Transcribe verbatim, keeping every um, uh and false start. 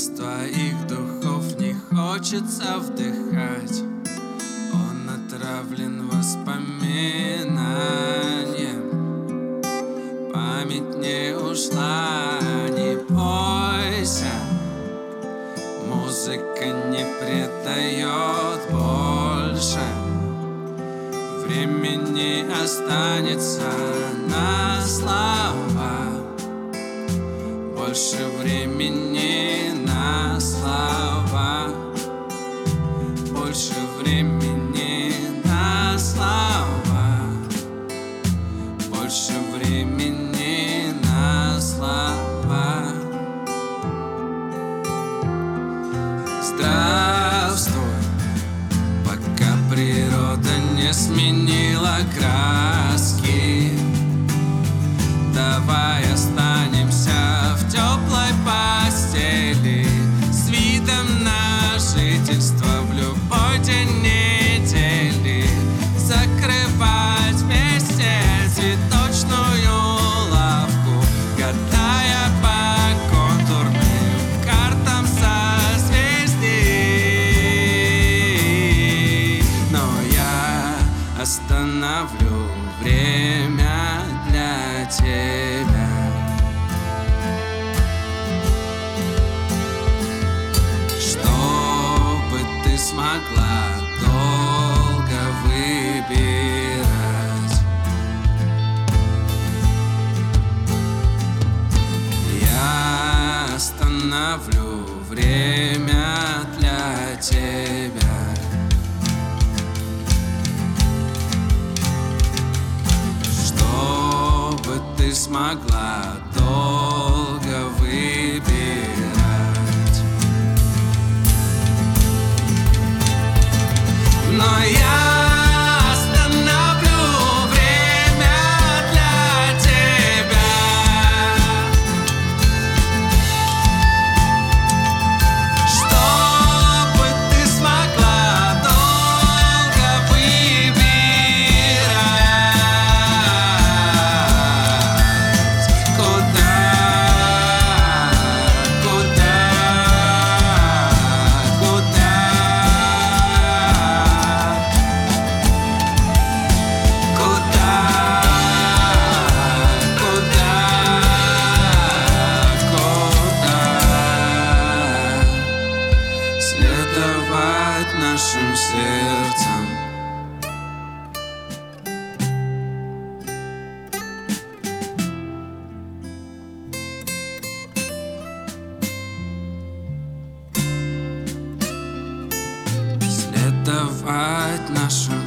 Из твоих духов не хочется вдыхать. Он отравлен воспоминанием. Память не ушла, не бойся. Музыка не предает больше. Времени останется на слова. Больше времени на слова. Больше времени на слова. Больше времени на слова. Здравствуй, пока природа не сменила краски. Давай останемся в теплой постели с видом на жительство в любой день недели. Закрывать вместе цветочную лавку, гадая по контурным картам созвездий. Но я остановлю время для тебя, чтобы ты смогла долго выбирать. Я остановлю время для тебя, чтобы ты смогла долго выбирать. Но я остановлю время для тебя, чтобы ты смогла долго выбирать. Куда, куда, куда, куда, куда, куда следовать нашим сердцам. Следовать нашим